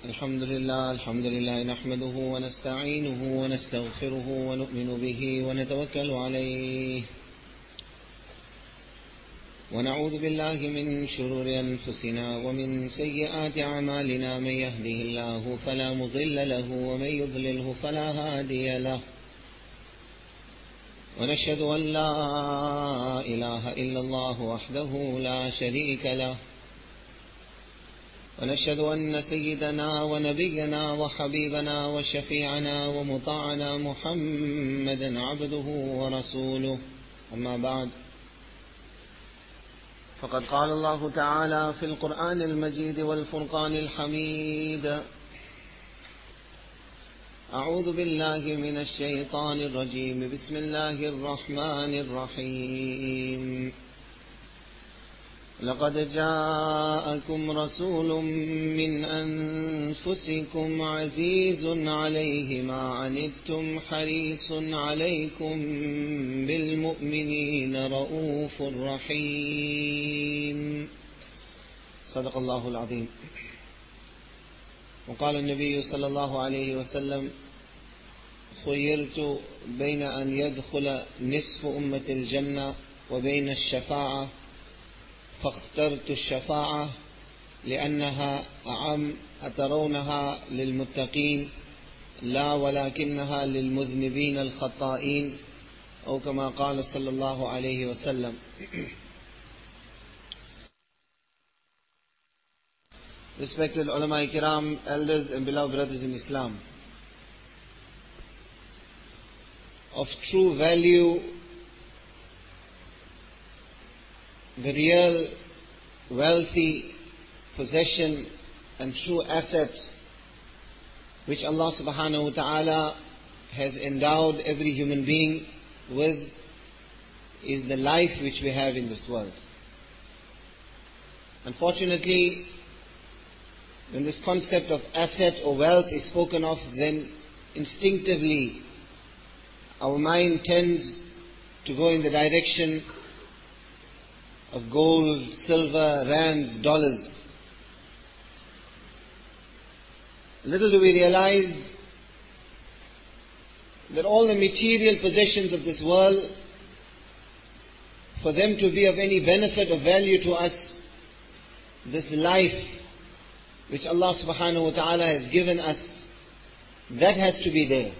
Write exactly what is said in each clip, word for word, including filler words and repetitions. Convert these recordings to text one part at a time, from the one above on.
الحمد لله الحمد لله نحمده ونستعينه ونستغفره ونؤمن به ونتوكل عليه ونعوذ بالله من شرور أنفسنا ومن سيئات أعمالنا. من يهده الله فلا مضل له ومن يضلله فلا هادي له، ونشهد أن لا إله إلا الله وحده لا شريك له، ونشهد أن سيدنا ونبينا وحبيبنا وشفيعنا ومطاعنا محمدا عبده ورسوله. أما بعد، فقد قال الله تعالى في القرآن المجيد والفرقان الحميد: أعوذ بالله من الشيطان الرجيم، بسم الله الرحمن الرحيم. لقد جاءكم رسول من أنفسكم عزيز عليه ما عنتم حريص عليكم بالمؤمنين رؤوف رحيم. صدق الله العظيم. وقال النبي صلى الله عليه وسلم: خيرت بين أن يدخل نصف أمة الجنة وبين الشفاعة، فاخترت الشفاعة لأنها أعم. أترونها للمتقين لا ولكنها للمذنبين الخطائين، أو كما قال صلى الله عليه وسلم. Respected ulama kiram, elders and beloved brothers in Islam, of true value, the real wealthy possession and true asset which Allah subhanahu wa ta'ala has endowed every human being with is the life which we have in this world. Unfortunately, when this concept of asset or wealth is spoken of, then instinctively our mind tends to go in the direction of gold, silver, rands, dollars. Little do we realize that all the material possessions of this world, for them to be of any benefit or value to us, this life which Allah subhanahu wa ta'ala has given us, that has to be there.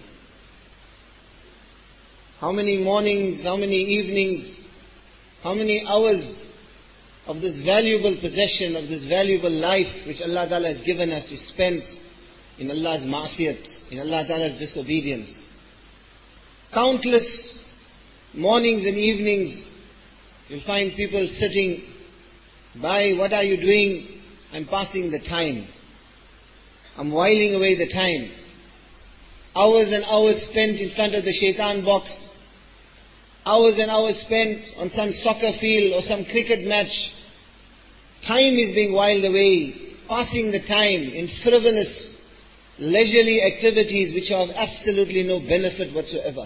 How many mornings, how many evenings, how many hours of this valuable possession, of this valuable life which Allah Ta'ala has given us is spent in Allah's ma'asiyat, in Allah Ta'ala's disobedience. Countless mornings and evenings you'll find people sitting by, what are you doing? I'm passing the time. I'm whiling away the time. Hours and hours spent in front of the shaitan box. Hours and hours spent on some soccer field or some cricket match. Time is being whiled away, passing the time in frivolous, leisurely activities which are of absolutely no benefit whatsoever.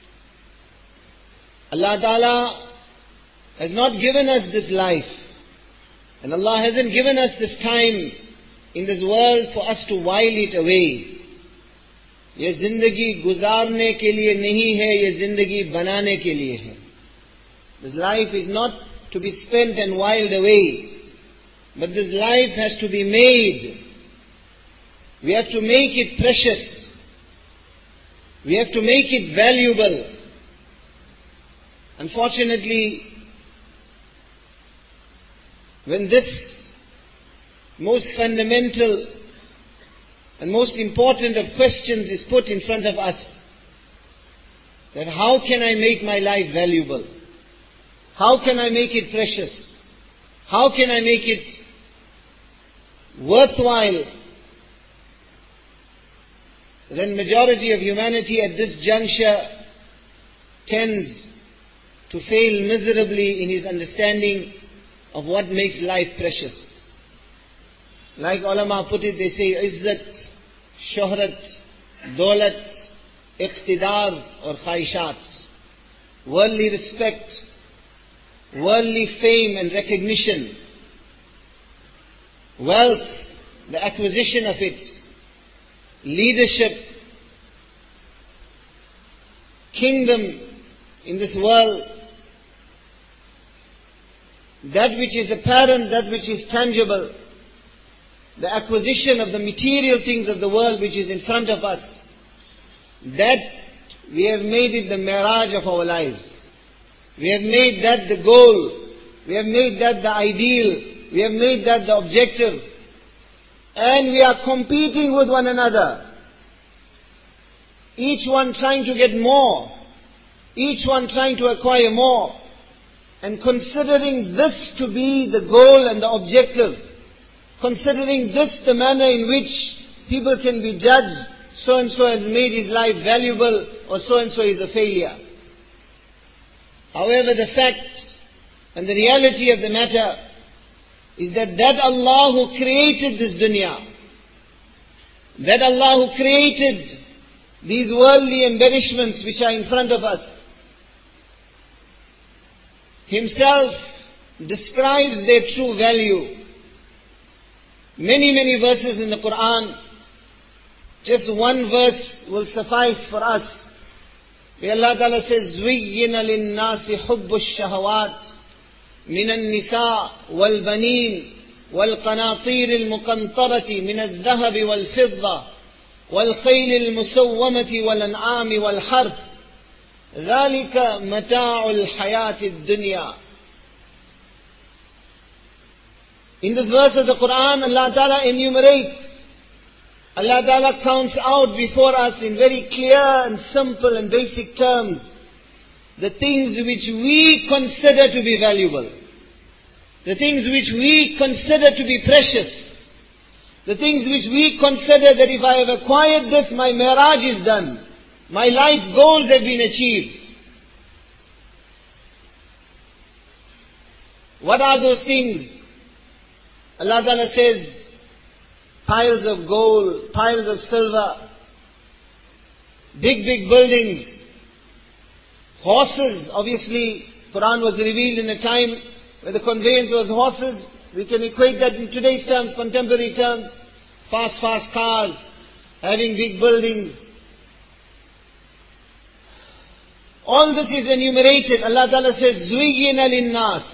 Allah Ta'ala has not given us this life, and Allah hasn't given us this time in this world for us to while it away. ये जिंदगी गुजारने के लिए नहीं है, ये जिंदगी बनाने के लिए है. This life is not to be spent and whiled away, but this life has to be made. We have to make it precious. We have to make it valuable. Unfortunately, when this most fundamental and most important of questions is put in front of us, that how can I make my life valuable? How can I make it precious? How can I make it worthwhile? Then majority of humanity at this juncture tends to fail miserably in his understanding of what makes life precious. Like ulama put it, they say izzat, shuhrat, daulat, iqtidar or khaishat. Worldly respect, worldly fame and recognition, wealth, the acquisition of it, leadership, kingdom in this world, that which is apparent, that which is tangible, the acquisition of the material things of the world which is in front of us, that we have made it the mirage of our lives. We have made that the goal. We have made that the ideal. We have made that the objective. And we are competing with one another. Each one trying to get more. Each one trying to acquire more. And considering this to be the goal and the objective. Considering this the manner in which people can be judged. So and so has made his life valuable, or so and so is a failure. However, the fact and the reality of the matter is that that Allah who created this dunya, that Allah who created these worldly embellishments which are in front of us, Himself describes their true value. Many, many verses in the Quran. Just one verse will suffice for us. Where Allah Ta'ala says, زُيِّنَ لِلنَّاسِ حُبُّ الشَّهَوَاتِ مِنَ النِّسَاءِ وَالْبَنِينَ وَالْقَنَاطِيرِ الْمُقَنطَرَةِ مِنَ الذَّهَبِ وَالْفِضَّةِ وَالْخَيْلِ الْمُسَوَّمَةِ وَالْأَنْعَامِ وَالْحَرْثِ ذَلِكَ مَتَاعُ الْحَيَاةِ الدُّنْيَا. In this verse of the Quran, Allah Ta'ala enumerates, Allah Ta'ala counts out before us in very clear and simple and basic terms the things which we consider to be valuable, the things which we consider to be precious, the things which we consider that if I have acquired this, my mirage is done, my life goals have been achieved. What are those things? Allah Ta'ala says, piles of gold, piles of silver, big, big buildings, horses. Obviously, Quran was revealed in a time where the conveyance was horses. We can equate that in today's terms, contemporary terms. Fast, fast cars, having big buildings. All this is enumerated. Allah Ta'ala says, زُيِّنَ لِلنَّاسِ.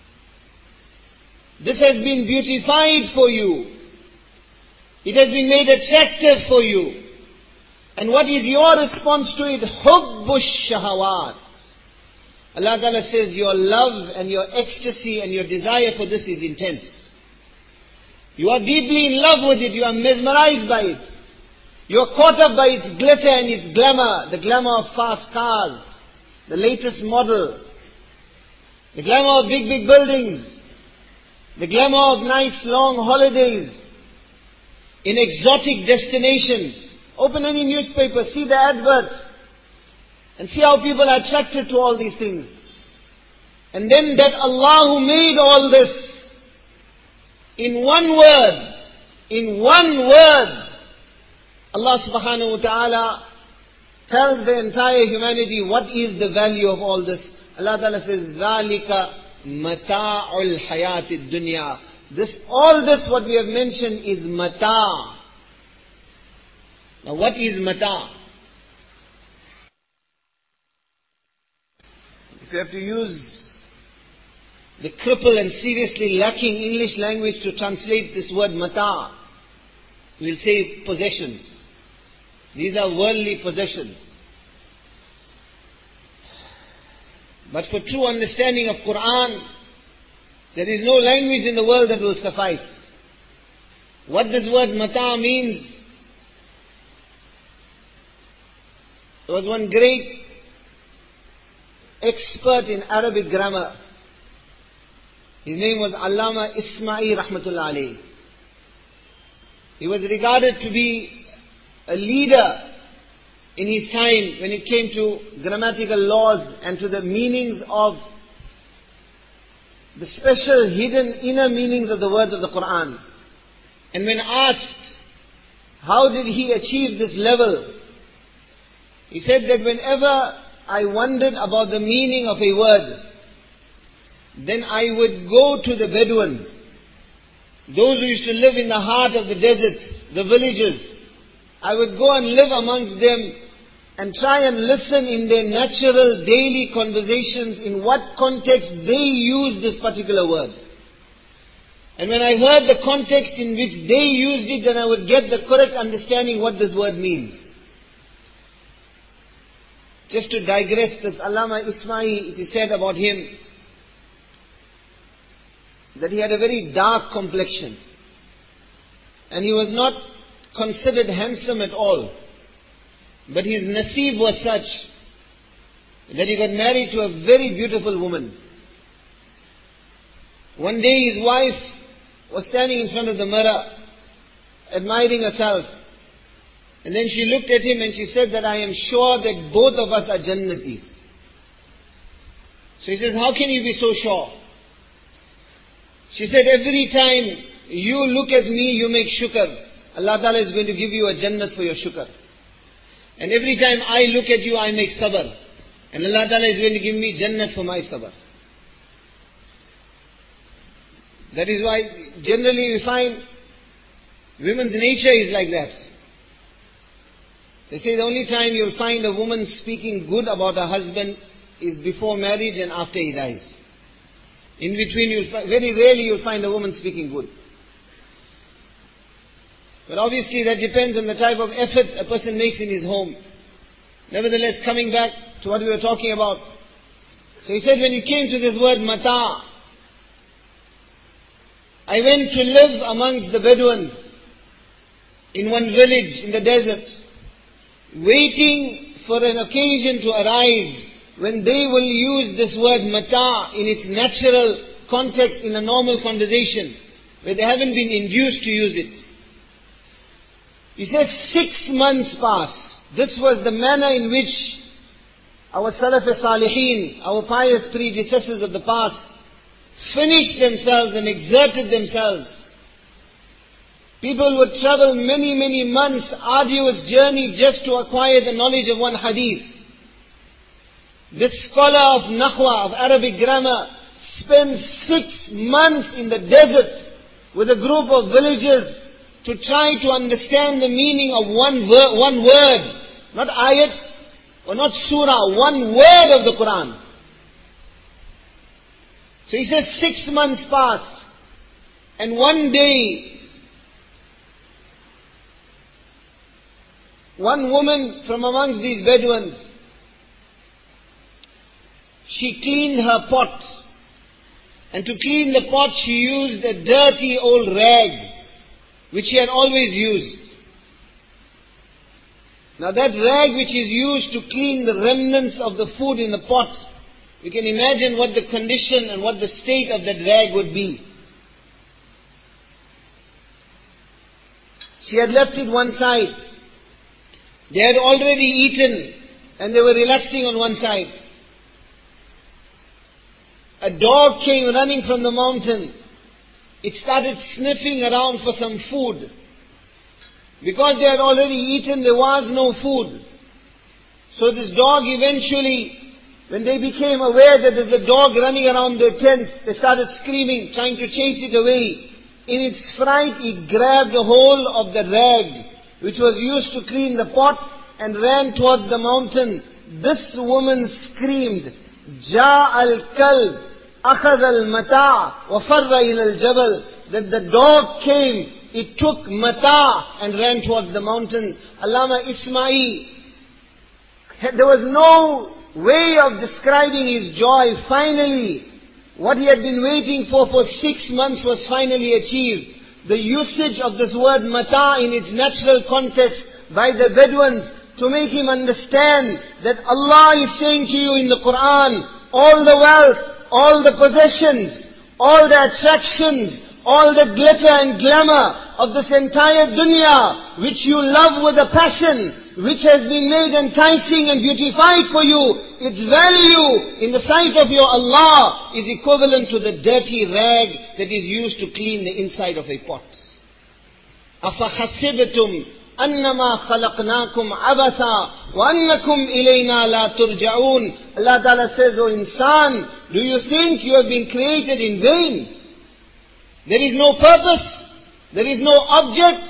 This has been beautified for you. It has been made attractive for you. And what is your response to it? حُبُّ الشَّهَوَاتِ. Allah Ta'ala says your love and your ecstasy and your desire for this is intense. You are deeply in love with it. You are mesmerized by it. You are caught up by its glitter and its glamour. The glamour of fast cars. The latest model. The glamour of big, big buildings. The glamour of nice long holidays. In exotic destinations. Open any newspaper, see the adverts, and see how people are attracted to all these things. And then that Allah who made all this, in one word, in one word, Allah subhanahu wa ta'ala tells the entire humanity what is the value of all this. Allah Ta'ala says, ذَلِكَ مَتَاعُ الْحَيَاةِ الدُّنْيَا. This, all this what we have mentioned is mata. Now what is mata? If you have to use the crippled and seriously lacking English language to translate this word mata, we'll say possessions. These are worldly possessions. But for true understanding of Quran, there is no language in the world that will suffice. What this word mata means, there was one great expert in Arabic grammar. His name was Allama Ismail Rahmatullah Alayhi. He was regarded to be a leader in his time when it came to grammatical laws and to the meanings of the special hidden inner meanings of the words of the Quran. And when asked, how did he achieve this level? He said that whenever I wondered about the meaning of a word, then I would go to the Bedouins, those who used to live in the heart of the deserts, the villages. I would go and live amongst them and try and listen in their natural daily conversations in what context they use this particular word. And when I heard the context in which they used it, then I would get the correct understanding what this word means. Just to digress, this Allama Ismail, it is said about him that he had a very dark complexion. And he was not considered handsome at all. But his naseeb was such that he got married to a very beautiful woman. One day his wife was standing in front of the mirror, admiring herself. And then she looked at him and she said that I am sure that both of us are Jannatis. So he says, how can you be so sure? She said, every time you look at me, you make shukr. Allah Ta'ala is going to give you a Jannat for your shukr. And every time I look at you, I make sabr. And Allah Ta'ala is going to give me Jannat for my sabr. That is why generally we find women's nature is like that. They say the only time you'll find a woman speaking good about her husband is before marriage and after he dies. In between, you'll find, very rarely you'll find a woman speaking good. But obviously that depends on the type of effort a person makes in his home. Nevertheless, coming back to what we were talking about. So he said when he came to this word mata, I went to live amongst the Bedouins in one village in the desert, waiting for an occasion to arise when they will use this word mata in its natural context in a normal conversation, where they haven't been induced to use it. He says six months passed. This was the manner in which our Salaf-e-Salihin, our pious predecessors of the past, finished themselves and exerted themselves. People would travel many, many months, arduous journey just to acquire the knowledge of one hadith. This scholar of Nahwa, of Arabic grammar, spends six months in the desert with a group of villagers to try to understand the meaning of one, ver- one word, not ayat or not surah, one word of the Quran. So he says six months pass, and one day, one woman from amongst these Bedouins, she cleaned her pot. And to clean the pot, she used a dirty old rag, which she had always used. Now that rag which is used to clean the remnants of the food in the pot, you can imagine what the condition and what the state of that rag would be. She had left it one side. They had already eaten and they were relaxing on one side. A dog came running from the mountain. It started sniffing around for some food. Because they had already eaten, there was no food. So this dog eventually, when they became aware that there's a dog running around their tent, they started screaming, trying to chase it away. In its fright, it grabbed a hold of the rag, which was used to clean the pot, and ran towards the mountain. This woman screamed, Ja al-kalb, akhad al-mata, wa farra ila al-jabal. That the dog came, it took mata and ran towards the mountain. Allama Ismail, there was no way of describing his joy. Finally, what he had been waiting for for six months was finally achieved. The usage of this word mata in its natural context by the Bedouins to make him understand that Allah is saying to you in the Quran, all the wealth, all the possessions, all the attractions, all the glitter and glamour of this entire dunya, which you love with a passion, which has been made enticing and beautified for you, its value in the sight of your Allah is equivalent to the dirty rag that is used to clean the inside of a pot. أَفَحَسِبْتُمْ أَنَّمَا خَلَقْنَاكُمْ عَبَثًا وَأَنَّكُمْ إِلَيْنَا لَا تُرْجَعُونَ. Allah Ta'ala says, O insan, do you think you have been created in vain? There is no purpose, there is no object,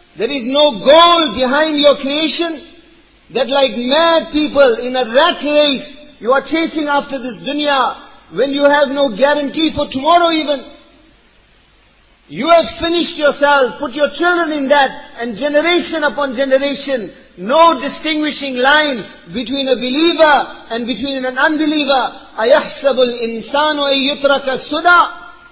There is no goal behind your creation, that like mad people in a rat race, you are chasing after this dunya, when you have no guarantee for tomorrow even. You have finished yourself, put your children in that, and generation upon generation, no distinguishing line between a believer and between an unbeliever. أَيَحْسَبُ الْإِنسَانُ أَن يُتْرَكَ سُدًى.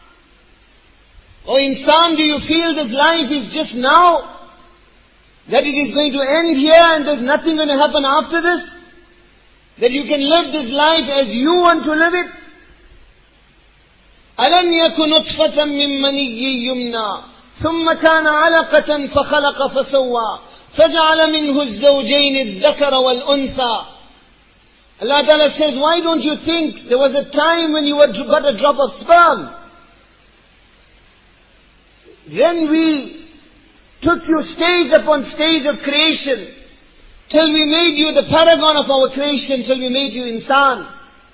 Oh insan, do you feel this life is just now? That it is going to end here and there's nothing going to happen after this? That you can live this life as you want to live it? أَلَمْ يَكُ نُطْفَةً مِّن مَّنِيٍّ يُمْنَى ثُمَّ كَانَ عَلَقَةً فَخَلَقَ فَسَوَّى فَجَعَلَ مِنْهُ الزَّوْجَيْنِ الذَّكَرَ وَالْأُنثَى. Allah Ta'ala says, why don't you think there was a time when you were but a drop of sperm? Then we took you stage upon stage of creation, till we made you the paragon of our creation, till we made you insan.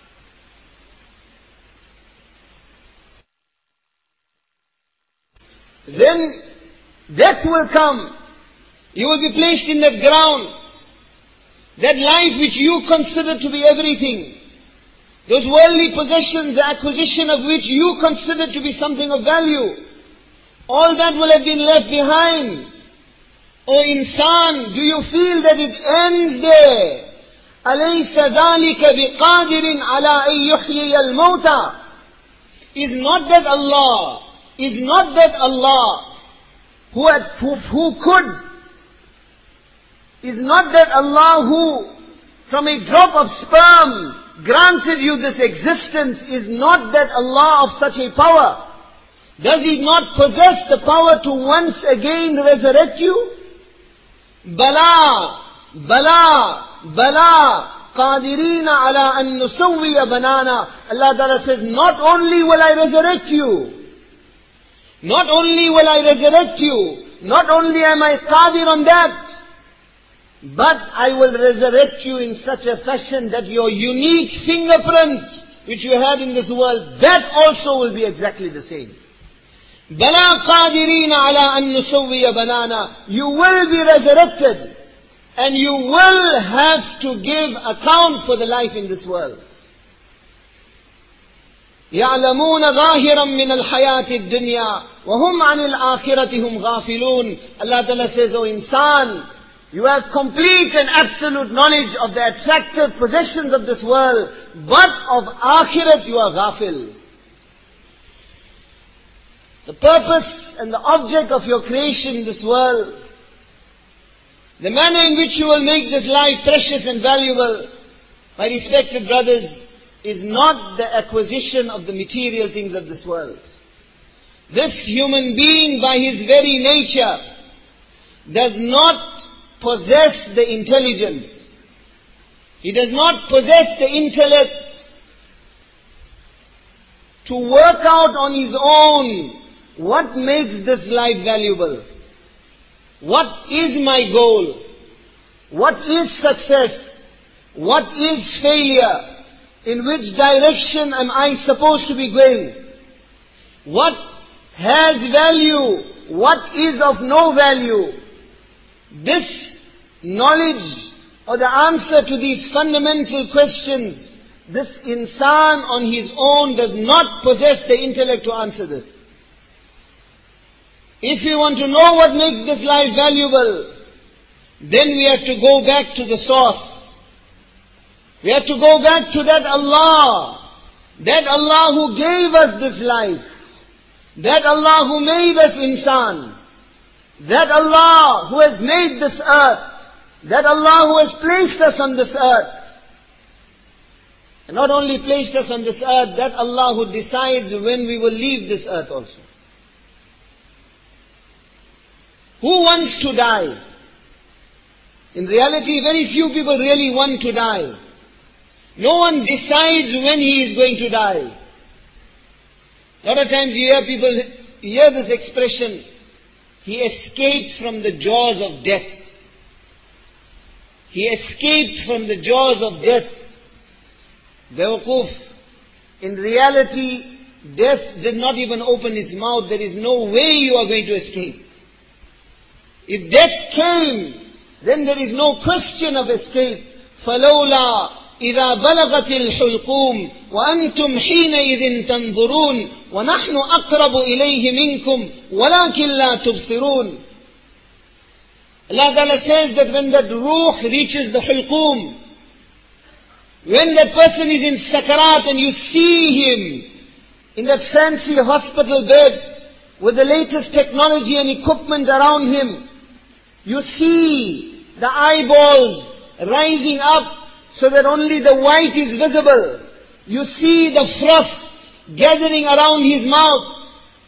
Then death will come. You will be placed in that ground. That life which you consider to be everything, those worldly possessions, the acquisition of which you consider to be something of value, all that will have been left behind. O insan, do you feel that it ends there? أَلَيْسَ ذَلِكَ بِقَادِرٍ عَلَىٰ أَن يُحْيِيَ الْمَوْتَى. Is not that Allah, is not that Allah who, had, who, who could, is not that Allah who from a drop of sperm granted you this existence, is not that Allah of such a power? Does He not possess the power to once again resurrect you? Bala, Bala, Bala, Qadirina ala an nusawwiya banana. Allah Ta'ala says, not only will I resurrect you, not only will I resurrect you, not only am I qadir on that, but I will resurrect you in such a fashion that your unique fingerprint which you had in this world, that also will be exactly the same. Bala qadirina ala an nusawwiya banana. You will be resurrected, and you will have to give account for the life in this world. يَعْلَمُونَ ظَاهِرًا مِّنَ الْحَيَاةِ الدُّنْيَا وَهُمْ عَنِ الْآخِرَةِ هُمْ غَافِلُونَ. Allah Ta'ala says, O insan, you have complete and absolute knowledge of the attractive possessions of this world, but of akhirat you are ghafil. The purpose and the object of your creation in this world, the manner in which you will make this life precious and valuable, my respected brothers, is not the acquisition of the material things of this world. This human being, by his very nature, does not possess the intelligence. He does not possess the intellect to work out on his own what makes this life valuable. What is my goal? What is success? What is failure? In which direction am I supposed to be going? What has value? What is of no value? This knowledge or the answer to these fundamental questions, this insan on his own does not possess the intellect to answer this. If we want to know what makes this life valuable, then we have to go back to the source. We have to go back to that Allah, that Allah who gave us this life, that Allah who made us insan, that Allah who has made this earth, that Allah who has placed us on this earth. And not only placed us on this earth, that Allah who decides when we will leave this earth also. Who wants to die? In reality, very few people really want to die. No one decides when he is going to die. A lot of times you hear people hear this expression, he escaped from the jaws of death. He escaped from the jaws of death. Bewakuf. In reality, death did not even open its mouth. There is no way you are going to escape. If death came, then there is no question of escape. فَلَوْلَا إِذَا بَلَغَتِ الْحُلْقُومِ وَأَنْتُمْ حِينَئِذٍ تَنْظُرُونَ وَنَحْنُ أَقْرَبُ إِلَيْهِ مِنْكُمْ وَلَكِنْ لَا تُبْصِرُونَ. Allah Ta'ala says that when that ruh reaches the hulqum, when that person is in sakarat and you see him in that fancy hospital bed with the latest technology and equipment around him, you see the eyeballs rising up so that only the white is visible. You see the froth gathering around his mouth.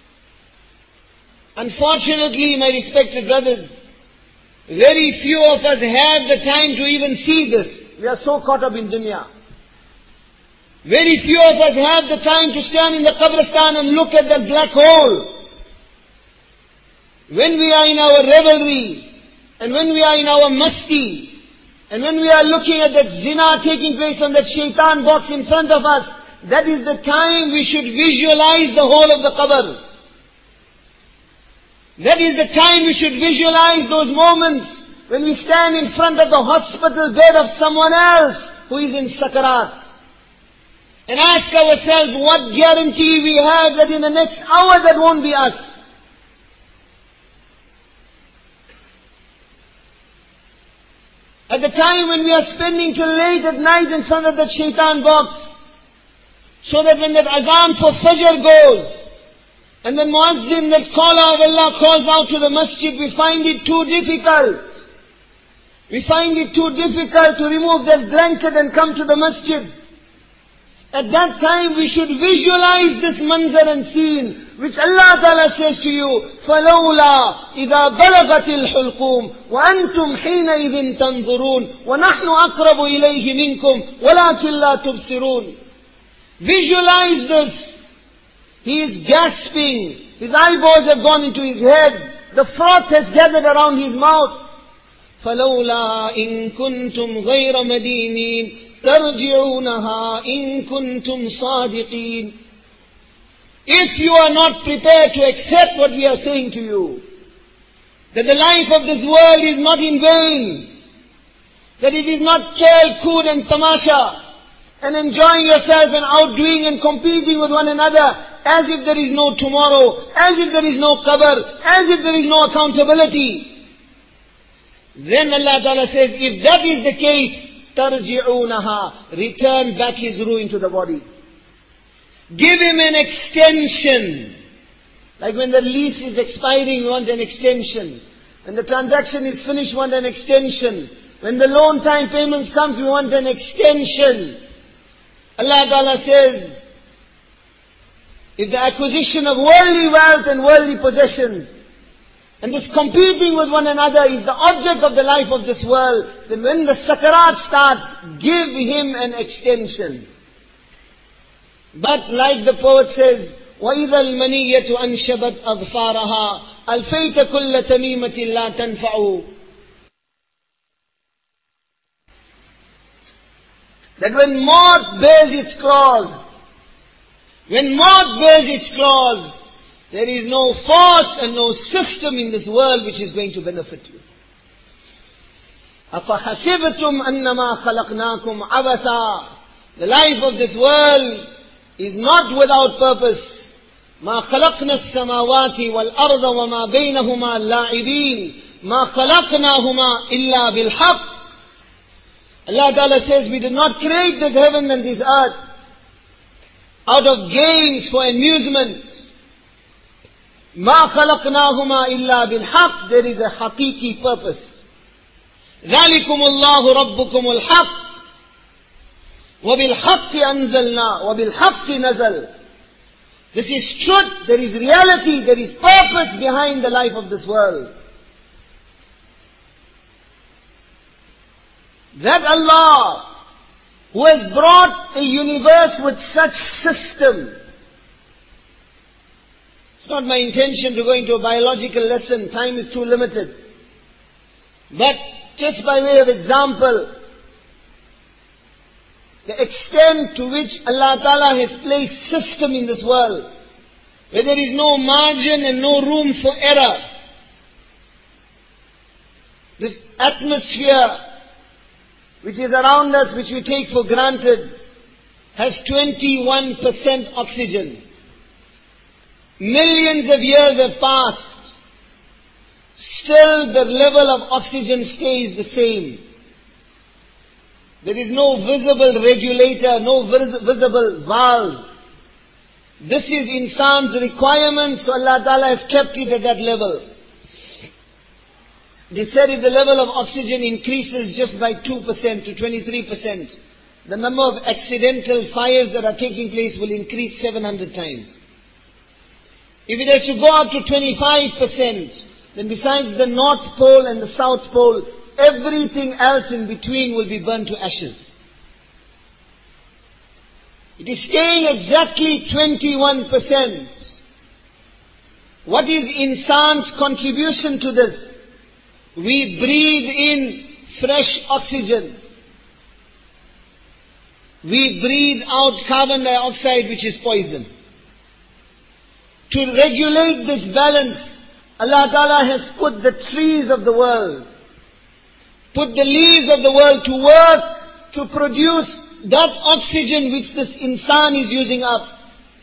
Unfortunately, my respected brothers, very few of us have the time to even see this. We are so caught up in dunya. Very few of us have the time to stand in the qabristan and look at that black hole. When we are in our revelry, and when we are in our masti, and when we are looking at that zina taking place on that shaitan box in front of us, that is the time we should visualize the whole of the qabr. That is the time we should visualize those moments when we stand in front of the hospital bed of someone else who is in sakarat. And ask ourselves what guarantee we have that in the next hour that won't be us. At the time when we are spending till late at night in front of that shaitan box, so that when that azan for fajr goes, and then muazzin, that caller of Allah, calls out to the masjid, we find it too difficult. We find it too difficult to remove that blanket and come to the masjid. At that time we should visualize this manzar and scene, which Allah Ta'ala says to you, فَلَوْلَا إِذَا بَلَغَتِ الْحُلْقُومِ وَأَنْتُمْ حِينَئِذٍ تَنْظُرُونَ وَنَحْنُ أَقْرَبُ إِلَيْهِ مِنْكُمْ وَلَكِنْ لَا تُبْصِرُونَ. Visualize this. He is gasping. His eyeballs have gone into his head. The froth has gathered around his mouth. فَلَوْلَا إِن كُنْتُمْ غَيْرَ مَدِينِينَ تَرْجِعُونَهَا إِن كُنْتُمْ صَادِقِينَ. If you are not prepared to accept what we are saying to you, that the life of this world is not in vain, that it is not khel, kood and tamasha, and enjoying yourself and outdoing and competing with one another, as if there is no tomorrow, as if there is no qabr, as if there is no accountability. Then Allah Ta'ala says, if that is the case, تَرْجِعُونَهَا, return back his ruh into the body. Give him an extension. Like when the lease is expiring, we want an extension. When the transaction is finished, we want an extension. When the loan time payments comes, we want an extension. Allah Ta'ala says, if the acquisition of worldly wealth and worldly possessions, and this competing with one another is the object of the life of this world, then when the sakarat starts, give him an extension. But like the poet says, وَإِذَا الْمَنِيَّةُ أَنْشَبَتْ أَظْفَارَهَا أَلْفَيْتَ كُلَّ تَمِيمَةٍ لَا تَنْفَعُ. That when moth bears its claws, when moth bears its claws, there is no force and no system in this world which is going to benefit you. أَفَحَسِبْتُمْ أَنَّمَا خَلَقْنَاكُمْ عَبَثًا. The life of this world is not without purpose. مَا خَلَقْنَا السَّمَاوَاتِ وَالْأَرْضَ وَمَا بَيْنَهُمَا لَاعِبِينَ مَا خَلَقْنَاهُمَا إِلَّا بِالْحَقِّ. Allah Ta'ala says, we did not create this heaven and this earth out of games for amusement. مَا خَلَقْنَاهُمَا إِلَّا بِالْحَقِّ. There is a haqiqi purpose. ذَلِكُمُ اللَّهُ رَبُّكُمُ الْحَقِّ وَبِالْحَقِّ أَنزَلْنَا وَبِالْحَقِّ نَزَلْ. This is truth, there is reality, there is purpose behind the life of this world. That Allah, who has brought a universe with such system. It's not my intention to go into a biological lesson, time is too limited. But just by way of example, the extent to which Allah Ta'ala has placed system in this world, where there is no margin and no room for error. This atmosphere which is around us, which we take for granted, has twenty-one percent oxygen. Millions of years have passed. Still the level of oxygen stays the same. There is no visible regulator, no vis- visible valve. This is insan's requirement, so Allah Ta'ala has kept it at that level. They said if the level of oxygen increases just by two percent to twenty-three percent, the number of accidental fires that are taking place will increase seven hundred times. If it has to go up to twenty-five percent, then besides the North Pole and the South Pole, everything else in between will be burned to ashes. It is staying exactly twenty-one percent. What is insan's contribution to this? We breathe in fresh oxygen. We breathe out carbon dioxide, which is poison. To regulate this balance, Allah Ta'ala has put the trees of the world, put the leaves of the world to work to produce that oxygen which this insan is using up.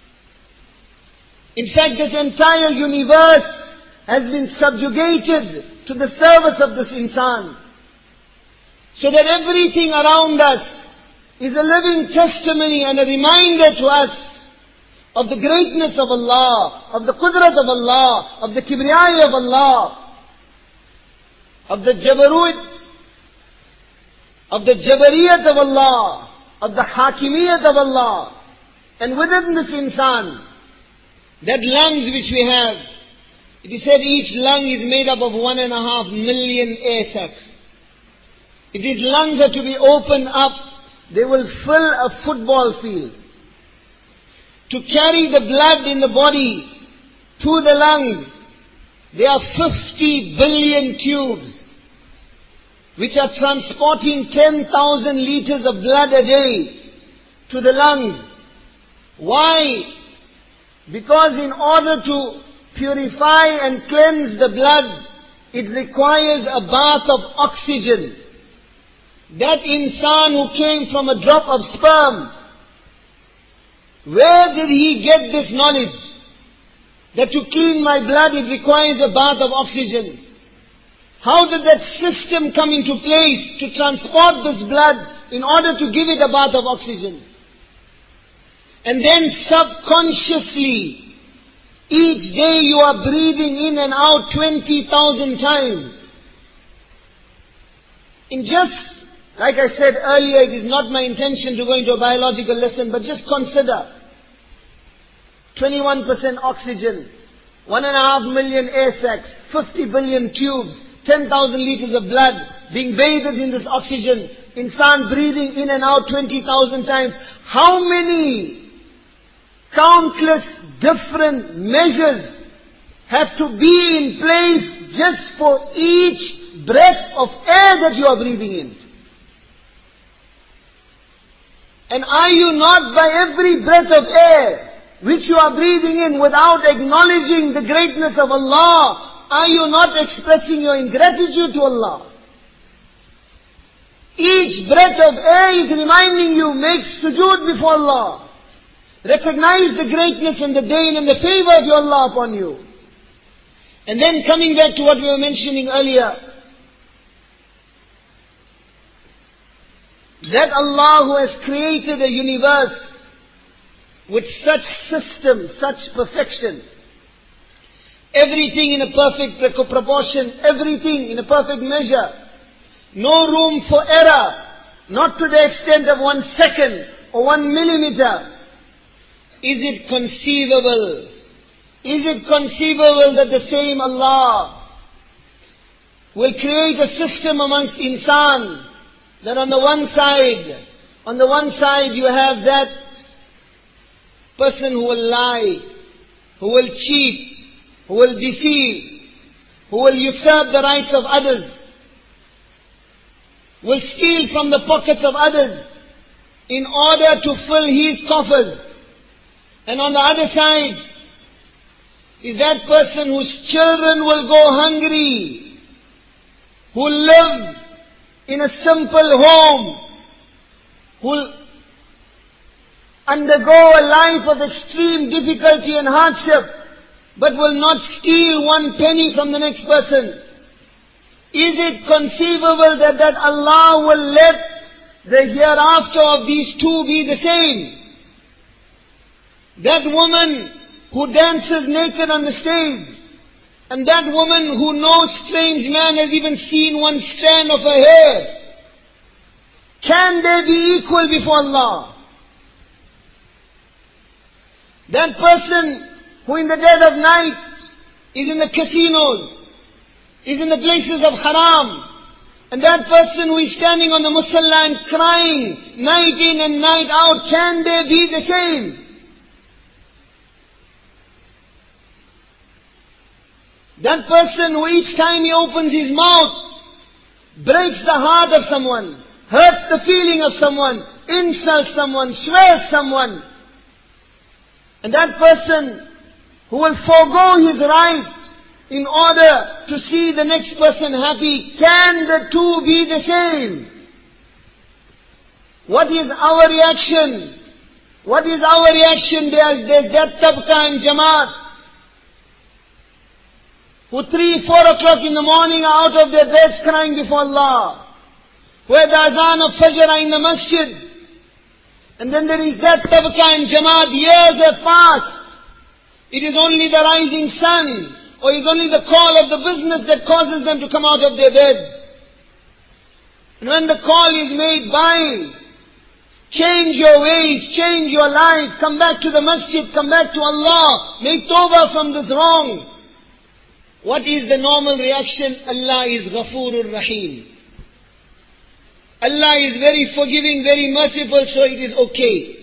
In fact, this entire universe has been subjugated to the service of this insan, so that everything around us is a living testimony and a reminder to us of the greatness of Allah, of the qudrat of Allah, of the kibriyai of Allah, of the jabarut, of the jabariyat of Allah, of the hakimiyat of Allah. And within this insan, that lungs which we have, it is said each lung is made up of one and a half million air sacs. If these lungs are to be opened up, they will fill a football field. To carry the blood in the body to the lungs, there are fifty billion tubes which are transporting ten thousand liters of blood a day to the lungs. Why? Because in order to purify and cleanse the blood, it requires a bath of oxygen. That insan who came from a drop of sperm, where did he get this knowledge? That to clean my blood it requires a bath of oxygen. How did that system come into place to transport this blood in order to give it a bath of oxygen? And then subconsciously, each day you are breathing in and out twenty thousand times. In just, like I said earlier, it is not my intention to go into a biological lesson, but just consider twenty-one percent oxygen, one and a half million air sacs, fifty billion tubes, ten thousand liters of blood being bathed in this oxygen, insan breathing in and out twenty thousand times. How many countless different measures have to be in place just for each breath of air that you are breathing in? And are you not, by every breath of air which you are breathing in, without acknowledging the greatness of Allah, are you not expressing your ingratitude to Allah? Each breath of air is reminding you, make sujood before Allah. Recognize the greatness and the deen and the favor of your Allah upon you. And then coming back to what we were mentioning earlier, that Allah who has created a universe with such system, such perfection, everything in a perfect proportion, everything in a perfect measure, no room for error, not to the extent of one second or one millimeter. Is it conceivable? Is it conceivable that the same Allah will create a system amongst insan, that on the one side, on the one side you have that person who will lie, who will cheat, who will deceive, who will usurp the rights of others, will steal from the pockets of others in order to fill his coffers. And on the other side is that person whose children will go hungry who live in a simple home, who will undergo a life of extreme difficulty and hardship, but will not steal one penny from the next person. Is it conceivable that, that Allah will let the hereafter of these two be the same? That woman who dances naked on the stage, and that woman who no strange man has even seen one strand of her hair, can they be equal before Allah? That person who in the dead of night is in the casinos, is in the places of haram, and that person who is standing on the musalla and crying night in and night out, can they be the same? That person who each time he opens his mouth breaks the heart of someone, hurts the feeling of someone, insults someone, swears someone, and that person who will forego his right in order to see the next person happy, can the two be the same? What is our reaction? What is our reaction? There's, there's that tabqa and jamaat who three, four o'clock in the morning are out of their beds crying before Allah, where the azan of Fajr are in the masjid. And then there is that tabqa and jamaat, years have passed. It is only the rising sun, or it is only the call of the business that causes them to come out of their beds. And when the call is made by, change your ways, change your life, come back to the masjid, come back to Allah, make tawbah from this wrong. What is the normal reaction? Allah is Ghafoorur Rahim. Allah is very forgiving, very merciful, so it is okay.